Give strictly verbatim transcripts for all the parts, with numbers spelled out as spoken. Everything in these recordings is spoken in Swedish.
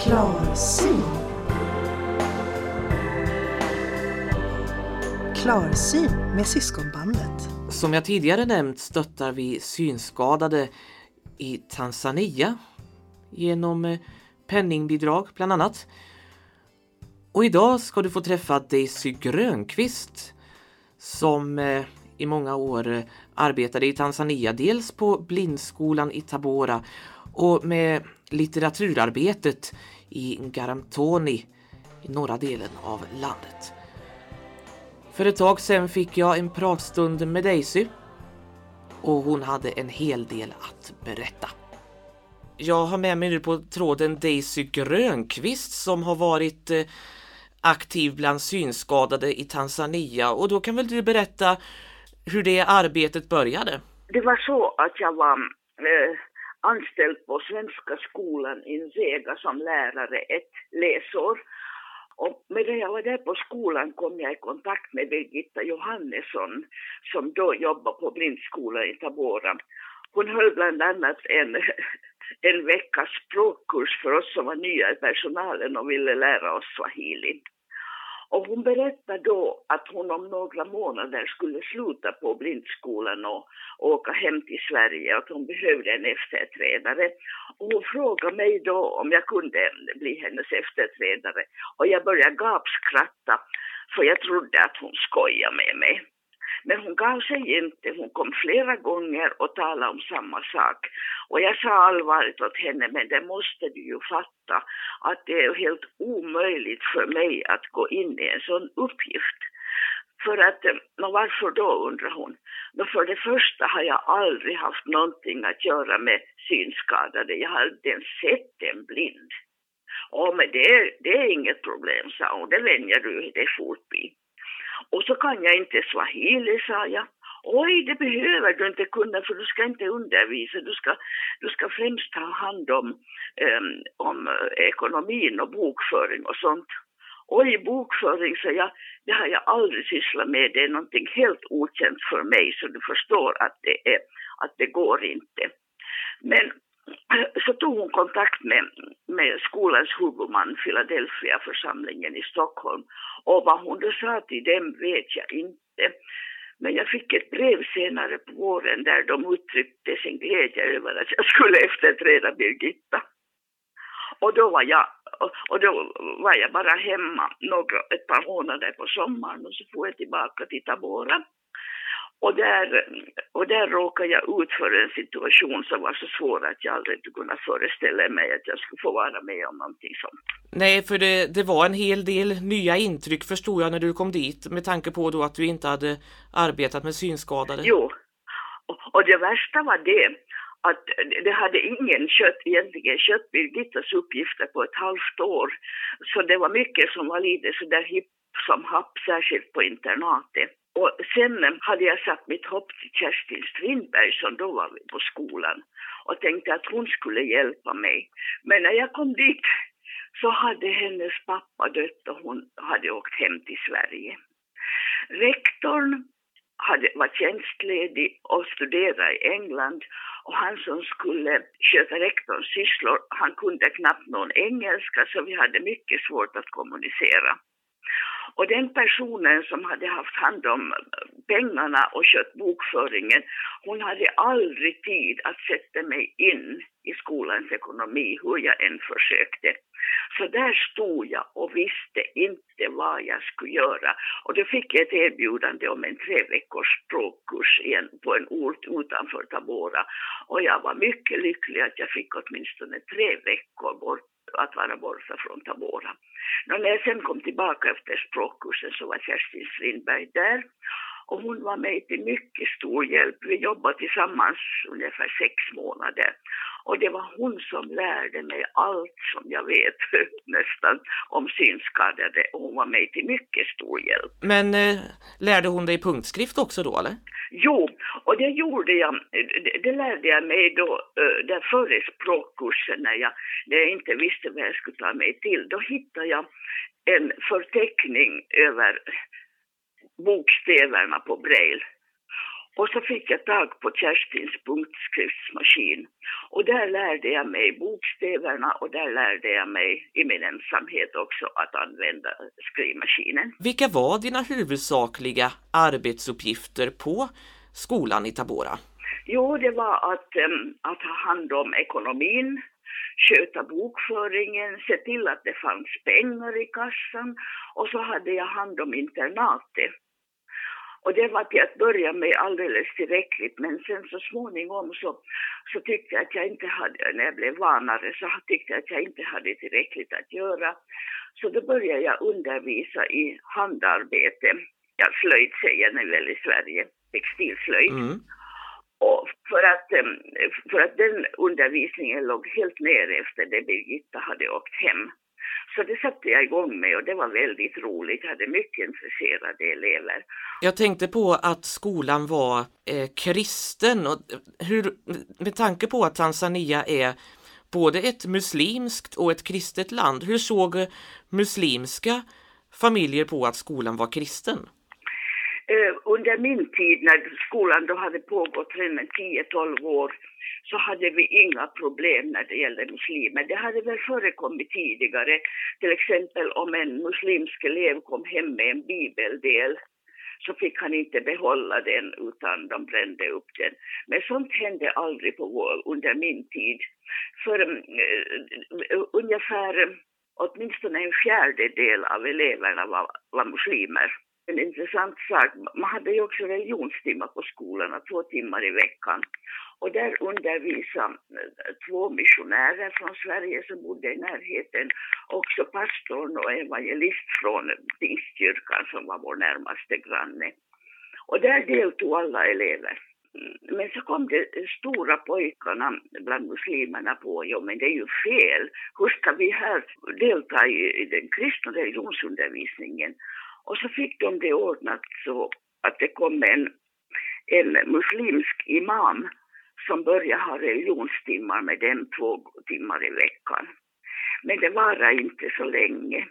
Klarsyn. Klarsyn med Syskonbandet. Som jag tidigare nämnt stöttar vi synskadade i Tanzania genom penningbidrag bland annat. Och idag ska du få träffa Daisy Grönqvist som i många år arbetade i Tanzania, dels på blindskolan i Tabora och med litteraturarbetet i Ngaramtoni i norra delen av landet. För ett tag sedan fick jag en pratstund med Daisy och hon hade en hel del att berätta. Jag har med mig nu på tråden Daisy Grönqvist som har varit eh, aktiv bland synskadade i Tanzania, och då kan väl du berätta hur det arbetet började? Det var så att jag var eh, anställd på Svenska skolan i Nzega som lärare ett läsår. Och medan jag var där på skolan kom jag i kontakt med Birgitta Johannesson som då jobbade på blindskolan i Tabora. Hon höll bland annat en, en veckas språkkurs för oss som var nya i personalen och ville lära oss swahili. Och hon berättade då att hon om några månader skulle sluta på blindskolan och åka hem till Sverige och att hon behövde en efterträdare. Och hon frågade mig då om jag kunde bli hennes efterträdare. Och jag började gapskratta för jag trodde att hon skojade med mig. Men hon gav sig inte, hon kom flera gånger och talade om samma sak. Och jag sa allvarligt åt henne, men det måste du ju fatta att det är helt omöjligt för mig att gå in i en sån uppgift. För att, och varför då, undrar hon. Men för det första har jag aldrig haft någonting att göra med synskadade, jag har inte ens sett en blind. Ja, men det är, det är inget problem, sa hon, det vänjer du dig fort vid. Och så kan jag inte swahili, sa jag. Oj, det behöver du inte kunna för du ska inte undervisa. Du ska, du ska främst ta hand om, um, om ekonomin och bokföring och sånt. Oj, bokföring, så jag, det har jag aldrig sysslat med. Det är någonting helt okänt för mig, så du förstår att det, är, att det går inte. Men så tog hon kontakt med, med skolans huvudman, Philadelphia-församlingen i Stockholm. Och vad hon då sa till dem vet jag inte. Men jag fick ett brev senare på våren där de uttryckte sin glädje över att jag skulle efterträda Birgitta. Och då var jag, och då var jag bara hemma några, ett par månader på sommaren och så får jag tillbaka till Tabora. Och där, och där råkade jag ut för en situation som var så svår att jag aldrig inte kunde föreställa mig att jag skulle få vara med om någonting sånt. Nej, för det, det var en hel del nya intryck förstod jag när du kom dit, med tanke på då att du inte hade arbetat med synskadade. Jo, och, och det värsta var det att det hade ingen kött, egentligen kött Birgittas uppgifter på ett halvt år. Så det var mycket som var lite så där hipp som happ, särskilt på internatet. Och sen hade jag satt mitt hopp till Kerstin Strindberg som då var på skolan och tänkte att hon skulle hjälpa mig. Men när jag kom dit så hade hennes pappa dött och hon hade åkt hem till Sverige. Rektorn hade, var tjänstledig och studerade i England och han som skulle sköta rektorns sysslor, han kunde knappt någon engelska så vi hade mycket svårt att kommunicera. Och den personen som hade haft hand om pengarna och skött bokföringen, hon hade aldrig tid att sätta mig in i skolans ekonomi hur jag än försökte. Så där stod jag och visste inte vad jag skulle göra. Och då fick jag ett erbjudande om en tre veckors språkkurs igen på en ort utanför Tabora. Och jag var mycket lycklig att jag fick åtminstone tre veckor bort att vara borta från Tabora. När jag sen kom tillbaka efter språkkursen så var Kerstin Strindberg där. Och hon var mig till mycket stor hjälp. Vi jobbade tillsammans ungefär sex månader. Och det var hon som lärde mig allt som jag vet nästan om synskadade. Och hon var mig till mycket stor hjälp. Men eh, lärde hon dig punktskrift också då, eller? Jo, och det gjorde jag. Det, det lärde jag mig då uh, där före språkkursen när jag, när jag inte visste vad jag skulle ta mig till. Då hittade jag en förteckning över bokstäverna på Braille. Och så fick jag tag på Kerstins punktskriftsmaskin. Och där lärde jag mig bokstäverna och där lärde jag mig i min ensamhet också att använda skrivmaskinen. Vilka var dina huvudsakliga arbetsuppgifter på skolan i Tabora? Jo, det var att, um, att ha hand om ekonomin, sköta bokföringen, se till att det fanns pengar i kassan, och så hade jag hand om internatet. Och det var till att börja med alldeles tillräckligt, men sen så småningom så, så tyckte jag att jag inte hade, när jag blev vanare så tyckte jag att jag inte hade tillräckligt att göra. Så då började jag undervisa i handarbete. Ja, slöjd säger ni väl i Sverige, textilslöjd. Mm. Och för att, för att den undervisningen låg helt ner efter det Birgitta hade åkt hem. Så det satte jag igång med och det var väldigt roligt. Jag hade mycket intresserade elever. Jag tänkte på att skolan var eh, kristen. Och hur, med tanke på att Tanzania är både ett muslimskt och ett kristet land. Hur såg muslimska familjer på att skolan var kristen? Uh, under min tid när skolan då hade pågått redan tio tolv år så hade vi inga problem när det gällde muslimer. Det hade väl förekommit tidigare, till exempel om en muslimsk elev kom hem med en bibeldel så fick han inte behålla den utan de brände upp den. Men sånt hände aldrig på vår, under min tid. För uh, ungefär åtminstone en fjärdedel av eleverna var, var muslimer. En intressant sak, man hade ju också religionstimmar på skolorna, två timmar i veckan. Och där undervisade två missionärer från Sverige som bodde i närheten, också pastorn och evangelist från Pingstkyrkan som var vår närmaste granne. Och där deltog alla elever. Men så kom det stora pojkarna bland muslimerna på, jo men det är ju fel, hur ska vi här delta i, i den kristna religionsundervisningen? Och så fick de det ordnat så att det kom en, en muslimsk imam som började ha religionstimmar med dem två timmar i veckan. Men det var inte så länge,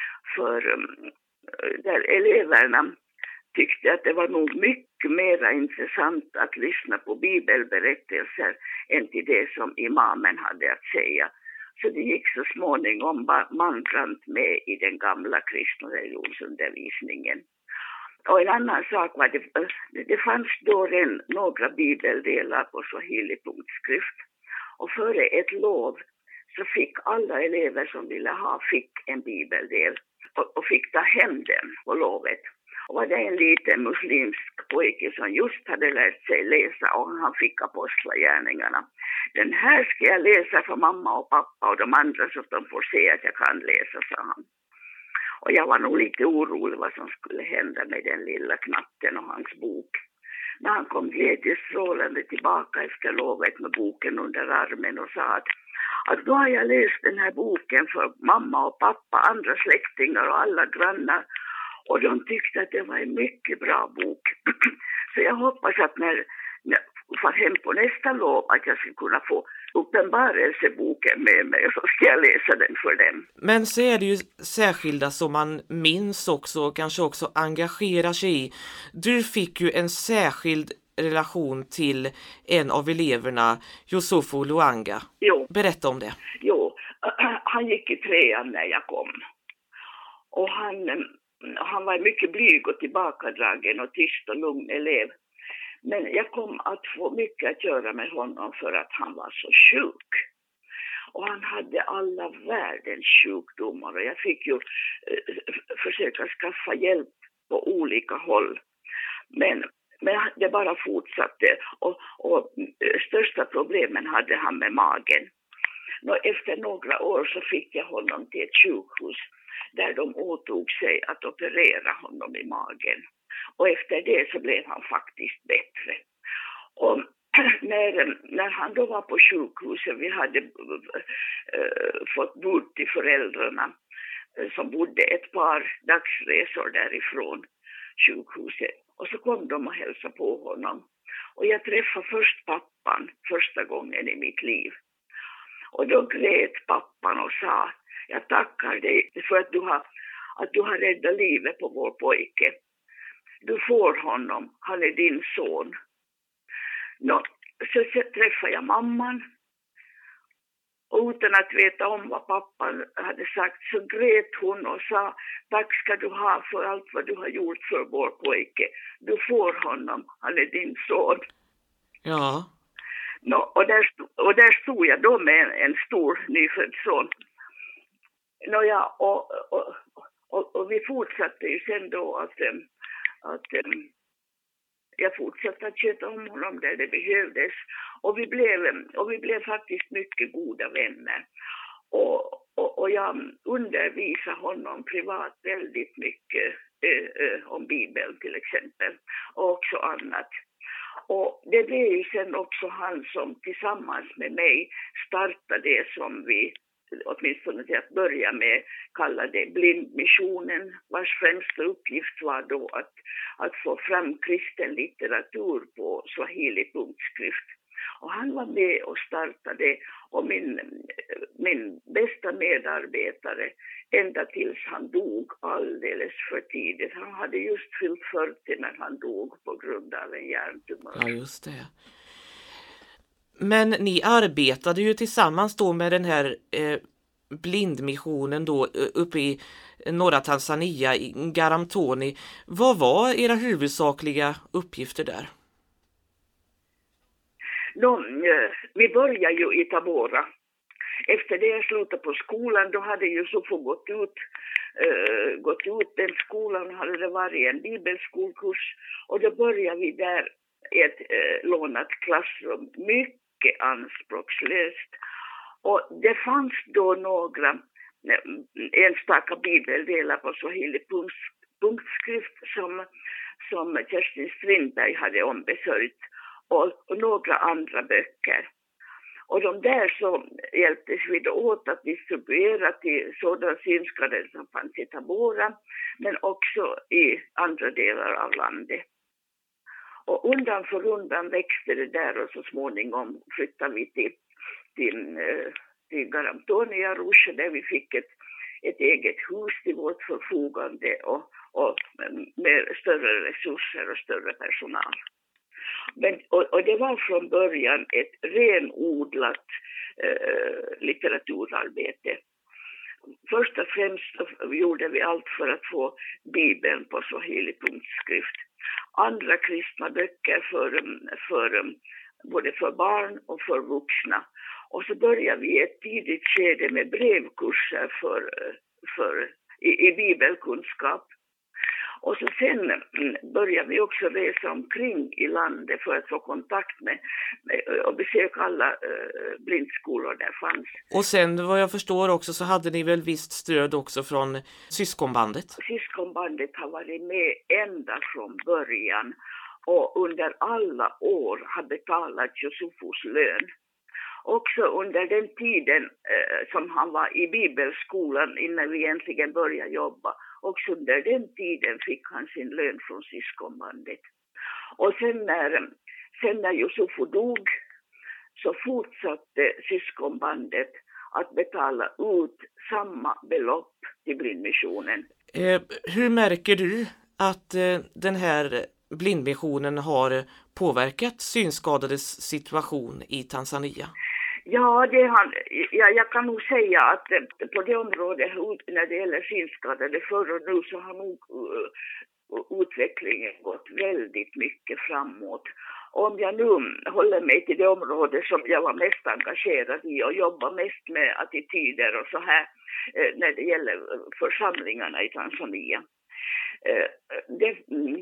för um, där eleverna tyckte att det var nog mycket mer intressant att lyssna på bibelberättelser än till det som imamen hade att säga. Så det gick så småningom mangrant med i den gamla kristna religionsundervisningen. Och en annan sak var det, det fanns då en, några bibeldelar på swahili-punktskrift. Och före ett lov så fick alla elever som ville ha fick en bibeldel och, och fick ta hem den på lovet. Och var det en liten muslimsk pojke som just hade lärt sig läsa och han fick apostlagärningarna. Den här ska jag läsa för mamma och pappa och de andra så att de får se att jag kan läsa, sa han. Och jag var nog lite orolig vad som skulle hända med den lilla knatten och hans bok. Men han kom glädjestrålande tillbaka efter lovet med boken under armen och sa att, att då har jag läst den här boken för mamma och pappa, andra släktingar och alla grannar. Och de tyckte att det var en mycket bra bok. Så jag hoppas att när jag får hem på nästa lov att jag ska kunna få uppenbarelseboken med mig och så ska jag läsa den för dem. Men så är det ju särskilda som man minns också och kanske också engagerar sig i. Du fick ju en särskild relation till en av eleverna, Yusufu Luanga. Jo. Berätta om det. Jo, han gick i trean när jag kom. Och han... Han var mycket blyg och tillbakadragen och tyst och lugn elev. Men jag kom att få mycket att göra med honom för att han var så sjuk. Och han hade alla världens sjukdomar och jag fick ju eh, försöka skaffa hjälp på olika håll. Men, men det bara fortsatte och, och största problemen hade han med magen. Och efter några år så fick jag honom till ett sjukhus där de åtog sig att operera honom i magen. Och efter det så blev han faktiskt bättre. Och när, när han då var på sjukhuset, vi hade äh, fått bud till föräldrarna äh, som bodde ett par dagsresor därifrån sjukhuset. Och så kom de och hälsade på honom. Och jag träffade först pappan första gången i mitt liv. Och då grät pappan och sa: jag tackar dig för att du har, att du har räddat livet på vår pojke. Du får honom, han är din son. Nå, så träffade jag mamman Och utan att veta om vad pappan hade sagt så grät hon och sa: tack ska du ha för allt vad du har gjort för vår pojke. Du får honom, han är din son. Ja. No, och, där stod, och där stod jag då med en, en stor nyfödd son. No, ja, och, och, och, och vi fortsatte ju sen då att, att jag fortsatte att köta om honom där det behövdes. Och vi blev, och vi blev faktiskt mycket goda vänner. Och, och, och jag undervisade honom privat väldigt mycket eh, eh, om Bibeln till exempel. Och också annat. Och det blev ju sen också han som tillsammans med mig startade det som vi åtminstone till att börja med kallade blindmissionen, vars främsta uppgift var då att, att få fram kristen litteratur på swahili punktskrift. Och han var med och startade, och min, min bästa medarbetare ända tills han dog alldeles för tidigt. Han hade just fyllt fyrtio när han dog på grund av en hjärntumör. Ja, just det. Men ni arbetade ju tillsammans då med den här eh, blindmissionen då uppe i norra Tanzania, i Ngaramtoni. Vad var era huvudsakliga uppgifter där? De, vi började ju i Tabora. Efter det jag slutade på skolan, då hade ju Sofo gått ut, uh, gått ut den skolan, hade det varit en bibelskolkurs, och då började vi där i ett uh, lånat klassrum, mycket anspråkslöst. Och det fanns då några uh, enstaka bibeldelar på swahili punktskrift som, som Kerstin Strindberg hade ombesörjt. Och, och några andra böcker. Och de där så hjälptes vi då åt att distribuera till sådana synskadade som fanns i Tabora, men också i andra delar av landet. Och undan för undan växte det där, och så småningom flyttade vi till, till, till Ngaramtoni Arusha, där vi fick ett, ett eget hus till vårt förfogande och, och med större resurser och större personal. Men, och, och det var från början ett renodlat eh, litteraturarbete. Först och främst gjorde vi allt för att få Bibeln på swahili punktskrift. Andra kristna böcker för, för, både för barn och för vuxna. Och så började vi ett tidigt skede med brevkurser för, för, i, i bibelkunskap. Och så sen började vi också resa omkring i landet för att få kontakt med, med och besöka alla uh, blindskolor där fanns. Och sen vad jag förstår också så hade ni väl visst stöd också från syskonbandet? Syskonbandet har varit med ända från början och under alla år har betalat Josufos lön. Också under den tiden eh, som han var i bibelskolan innan vi egentligen började jobba. Också under den tiden fick han sin lön från syskonbandet. Och sen när, sen när Josufo dog så fortsatte syskonbandet att betala ut samma belopp till blindmissionen. Eh, hur märker du att eh, den här blindmissionen har påverkat synskadades situation i Tanzania? Ja, det han, ja, jag kan nog säga att på det området när det gäller synskadade förr och nu så har nog uh, utvecklingen gått väldigt mycket framåt. Om jag nu håller mig till det område som jag var mest engagerad i och jobbar mest med attityder och så här uh, när det gäller församlingarna i Tanzania. Uh, det, uh,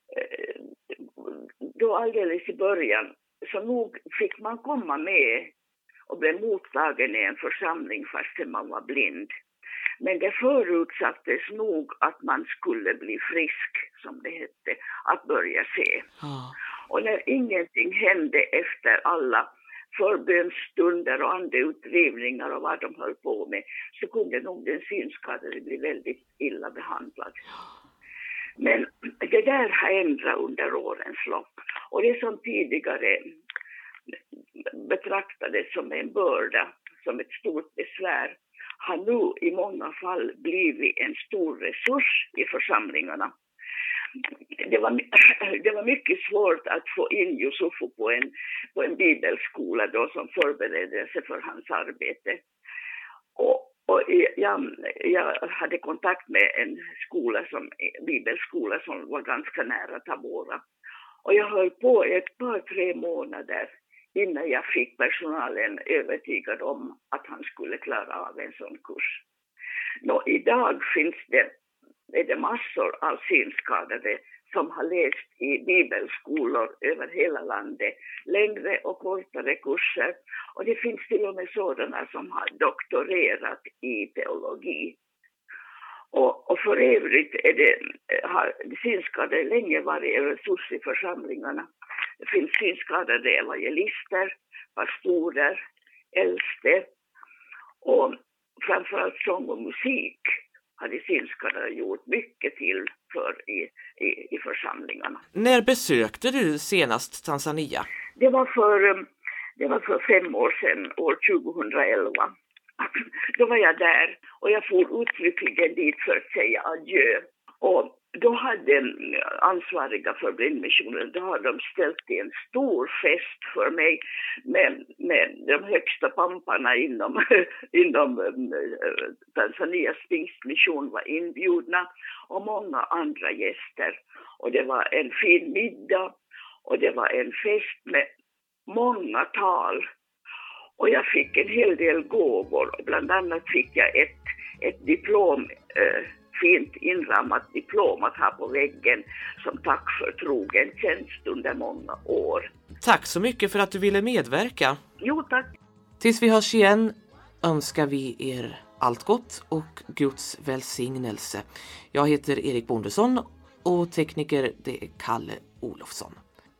då alldeles i början så nog fick man komma med och blev mottagen i en församling fast man var blind. Men det förutsattes nog att man skulle bli frisk, som det hette, att börja se. Ja. Och när ingenting hände efter alla förbönsstunder och andeutdrivningar och vad de höll på med, så kunde nog den synskadade bli väldigt illa behandlad. Men det där har ändrat under årens lopp. Och det som tidigare betraktades som en börda, som ett stort besvär, har nu i många fall blivit en stor resurs i församlingarna. det var, det var mycket svårt att få in Yusufo på en, på en bibelskola då som förberedde sig för hans arbete. Och, och jag, jag hade kontakt med en skola som, bibelskola som var ganska nära Tabora. Och jag höll på ett par, tre månader innan jag fick personalen övertygad om att han skulle klara av en sån kurs. Nå, idag finns det, är det massor av synskadade som har läst i bibelskolor över hela landet, längre och kortare kurser. Och det finns till och med sådana som har doktorerat i teologi. Och, och för övrigt är det, har synskadade länge varit en resurs i församlingarna. Det finns synskadade evangelister, pastorer, äldste och framförallt sång och musik hade synskadade gjort mycket till för i, i, i församlingarna. När besökte du senast Tanzania? Det var för, det var för fem år sedan, år tjugohundraelva. Då var jag där och jag får uttryckligen dit för att säga adjö. Och då hade ansvariga för blindmissionen, då hade de ställt en stor fest för mig med, med de högsta pamparna inom, inom Tanzanias pingstmission var inbjudna och många andra gäster. Och det var en fin middag och det var en fest med många tal. Och jag fick en hel del gåvor. Bland annat fick jag ett, ett diplom, eh, fint inrammat diplom att ha på väggen som tack för trogen tjänst under många år. Tack så mycket för att du ville medverka. Jo, tack. Tills vi hörs igen önskar vi er allt gott och Guds välsignelse. Jag heter Erik Bondesson och tekniker det är Kalle Olofsson.